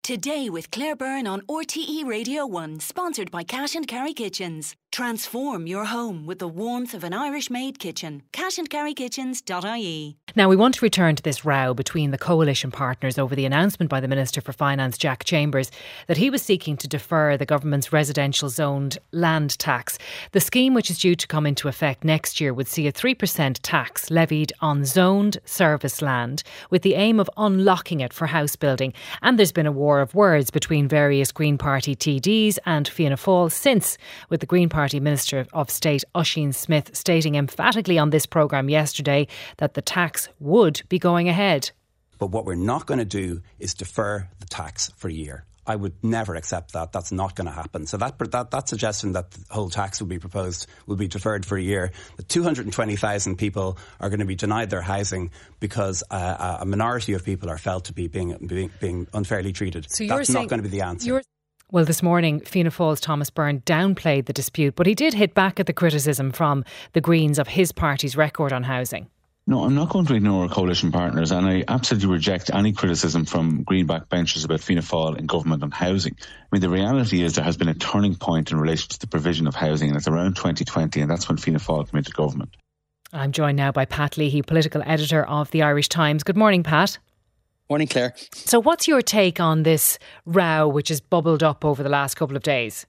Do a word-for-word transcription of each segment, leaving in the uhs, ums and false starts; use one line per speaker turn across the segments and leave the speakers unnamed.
Today with Claire Byrne on R T E Radio one, sponsored by Cash and Carry Kitchens. Transform your home with the warmth of an Irish-made kitchen. cash and carry kitchens dot I E.
Now, we want to return to this row between the coalition partners over the announcement by the Minister for Finance, Jack Chambers, that he was seeking to defer the government's residential zoned land tax. The scheme, which is due to come into effect next year, would see a three percent tax levied on zoned service land with the aim of unlocking it for house building. And there's been a war of words between various Green Party T Ds and Fianna Fáil since, with the Green Party Minister of State Oisin Smith stating emphatically on this programme yesterday that the tax would be going ahead.
But what we're not going to do is defer the tax for a year. I would never accept that. That's not going to happen. So that that, that suggestion that the whole tax will be proposed will be deferred for a year. The two hundred twenty thousand people are going to be denied their housing because uh, a minority of people are felt to be being being, being unfairly treated. So That's not going to be the answer.
Well, this morning, Fianna Fáil's Thomas Byrne downplayed the dispute, but he did hit back at the criticism from the Greens of his party's record on housing.
No, I'm not going to ignore our coalition partners, and I absolutely reject any criticism from Green backbenchers about Fianna Fáil in government on housing. I mean, the reality is there has been a turning point in relation to the provision of housing, and it's around twenty twenty, and that's when Fianna Fáil came into government. I'm
joined now by Pat Leahy, political editor of the Irish Times. Good morning, Pat.
Morning, Claire.
So what's your take on this row which has bubbled up over the last couple of days?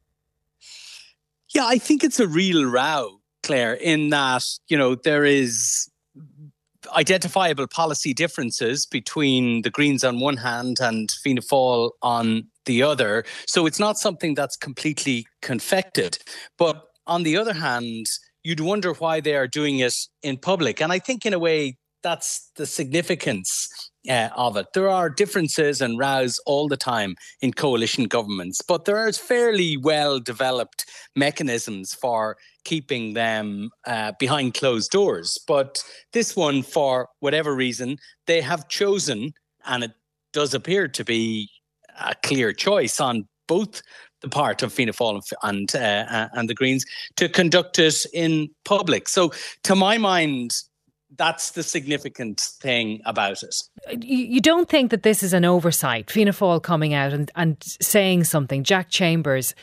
Yeah, I think it's a real row, Claire, in that, you know, there is identifiable policy differences between the Greens on one hand and Fianna Fáil on the other. So it's not something that's completely confected. But on the other hand, you'd wonder why they are doing it in public. And I think in a way that's the significance Uh, of it. There are differences and rows all the time in coalition governments, but there are fairly well developed mechanisms for keeping them uh, behind closed doors. But this one, for whatever reason, they have chosen, and it does appear to be a clear choice on both the part of Fianna Fáil and, uh, and the Greens, to conduct it in public. So to my mind, that's the significant thing about it.
You don't think that this is an oversight? Fianna Fáil coming out and, and saying something, Jack Chambers,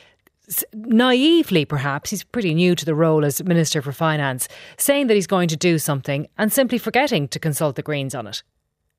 naively perhaps, he's pretty new to the role as Minister for Finance, saying that he's going to do something and simply forgetting to consult the Greens on it?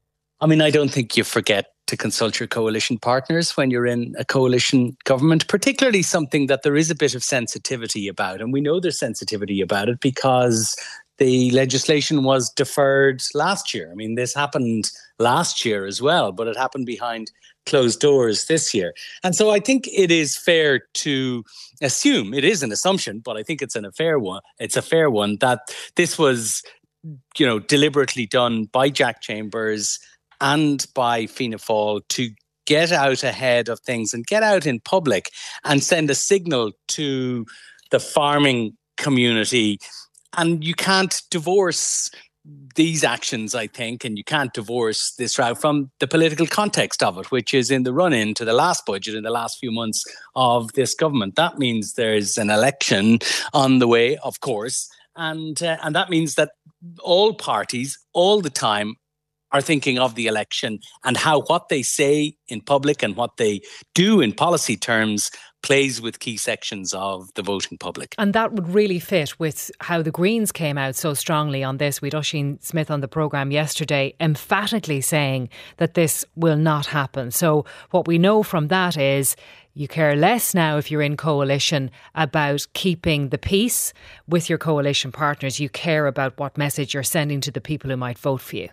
I mean, I don't think you forget to consult your coalition partners when you're in a coalition government, particularly something that there is a bit of sensitivity about. And we know there's sensitivity about it because the legislation was deferred last year. I mean, this happened last year as well, but it happened behind closed doors this year. And so I think it is fair to assume, it is an assumption, but I think it's an a fair one. It's a fair one that this was, you know, deliberately done by Jack Chambers and by Fianna Fáil to get out ahead of things and get out in public and send a signal to the farming community. And you can't divorce these actions, I think, and you can't divorce this row from the political context of it, which is in the run-in to the last budget in the last few months of this government. That means there's an election on the way, of course, and uh, and that means that all parties, all the time, are thinking of the election and how what they say in public and what they do in policy terms plays with key sections of the voting public.
And that would really fit with how the Greens came out so strongly on this. We had Oisin Smith on the programme yesterday emphatically saying that this will not happen. So what we know from that is you care less now if you're in coalition about keeping the peace with your coalition partners. You care about what message you're sending to the people who might vote for you.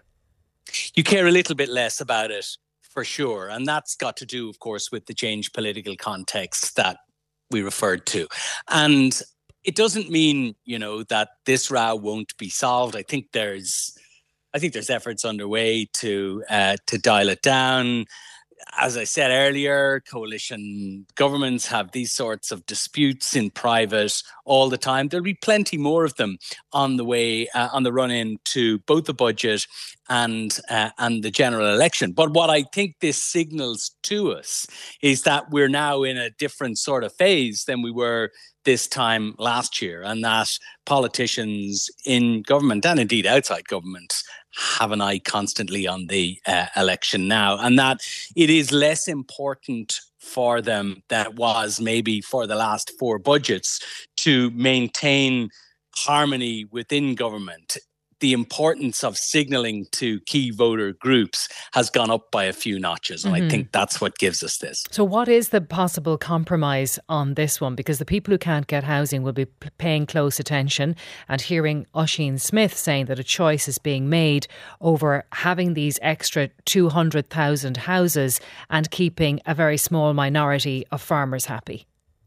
You care a little bit less about it, for sure. And that's got to do, of course, with the changed political context that we referred to. And it doesn't mean, you know, that this row won't be solved. I think there's I think there's efforts underway to uh, to dial it down. As I said earlier, coalition governments have these sorts of disputes in private all the time. There'll be plenty more of them on the way, uh, on the run-in to both the budget and uh, and the general election. But what I think this signals to us is that we're now in a different sort of phase than we were this time last year, and that politicians in government and indeed outside government have an eye constantly on the uh, election now, and that it is less important for them than it was maybe for the last four budgets to maintain harmony within government. The importance of signalling to key voter groups has gone up by a few notches. And mm-hmm. I think that's what gives us this.
So what is the possible compromise on this one? Because the people who can't get housing will be paying close attention and hearing Oisin Smith saying that a choice is being made over having these extra two hundred thousand houses and keeping a very small minority of farmers happy.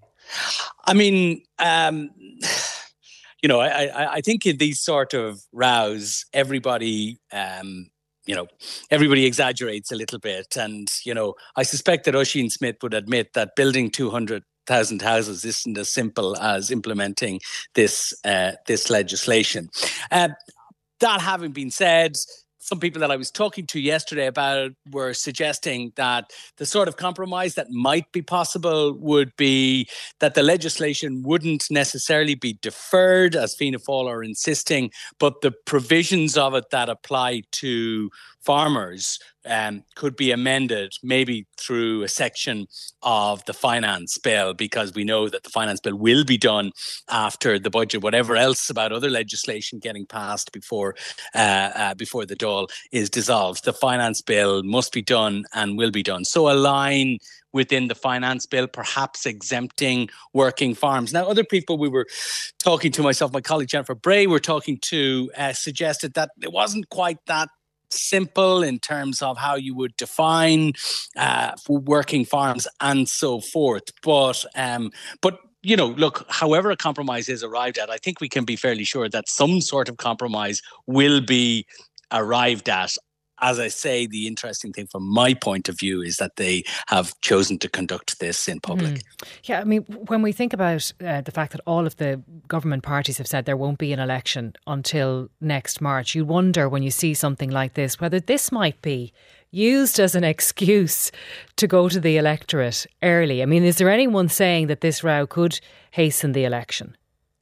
I mean... Um, You know, I, I think in these sort of rows, everybody, um, you know, everybody exaggerates a little bit. And, you know, I suspect that Oisin Smith would admit that building two hundred thousand houses isn't as simple as implementing this uh, this legislation. Uh, that having been said, some people that I was talking to yesterday about were suggesting that the sort of compromise that might be possible would be that the legislation wouldn't necessarily be deferred, as Fianna Fáil are insisting, but the provisions of it that apply to farmers um, could be amended, maybe through a section of the finance bill, because we know that the finance bill will be done after the budget. Whatever else about other legislation getting passed before uh, uh, before the Dáil is dissolved, the finance bill must be done and will be done. So a line within the finance bill, perhaps exempting working farms. Now, other people we were talking to, myself, my colleague Jennifer Bray, were talking to, uh, suggested that it wasn't quite that simple in terms of how you would define uh, for working farms and so forth. But, um, but you know, look, however a compromise is arrived at, I think we can be fairly sure that some sort of compromise will be arrived at. As I say, the interesting thing from my point of view is that they have chosen to conduct this in public.
Mm. Yeah, I mean, when we think about uh, the fact that all of the government parties have said there won't be an election until next March, you wonder when you see something like this, whether this might be used as an excuse to go to the electorate early. I mean, is there anyone saying that this row could hasten the election?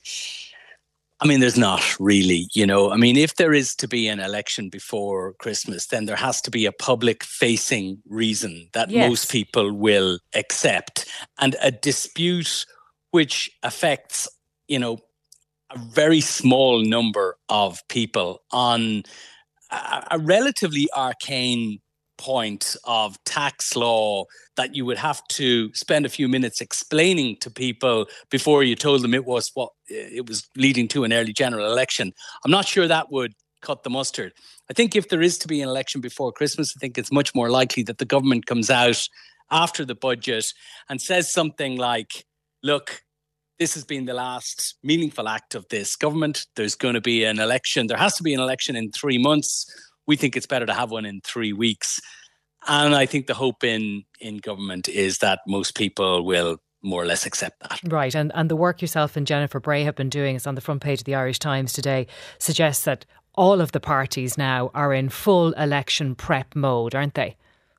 I mean, there's not really, you know. I mean, if there is to be an election before Christmas, then there has to be a public-facing reason that yes. most people will accept. And a dispute which affects, you know, a very small number of people on a, a relatively arcane point of tax law that you would have to spend a few minutes explaining to people before you told them it was what it was leading to an early general election. I'm not sure that would cut the mustard. I think if there is to be an election before Christmas, I think it's much more likely that the government comes out after the budget and says something like, look, this has been the last meaningful act of this government. There's going to be an election. There has to be an election in three months. We think it's better to have one in three weeks. And I think the hope in, in government is that most people will more or less accept that.
Right. And, and the work yourself and Jennifer Bray have been doing, is on the front page of the Irish Times today, suggests that all of the parties now are in full election prep mode, aren't they?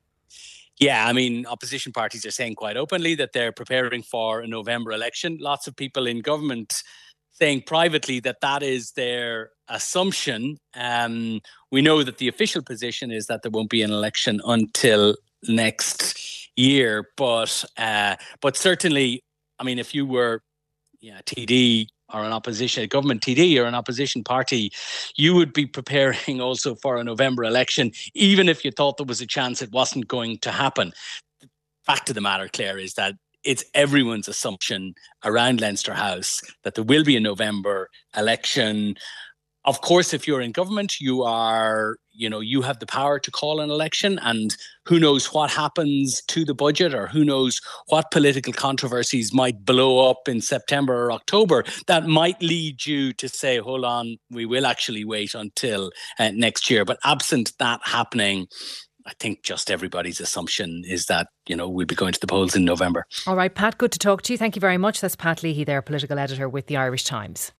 Yeah, I mean, opposition parties are saying quite openly that they're preparing for a November election. Lots of people in government saying privately that that is their assumption. Um, we know that the official position is that there won't be an election until next year. But uh, but certainly, I mean, if you were yeah, T D or an opposition, a government T D or an opposition party, you would be preparing also for a November election, even if you thought there was a chance it wasn't going to happen. The fact of the matter, Claire, is that it's everyone's assumption around Leinster House that there will be a November election. Of course, if you're in government, you are, you know, you have the power to call an election, and who knows what happens to the budget, or who knows what political controversies might blow up in September or October that might lead you to say, hold on, we will actually wait until uh, next year. But absent that happening, I think just everybody's assumption is that, you know, we'll be going to the polls in November.
All right, Pat, good to talk to you. Thank you very much. That's Pat Leahy there, political editor with the Irish Times.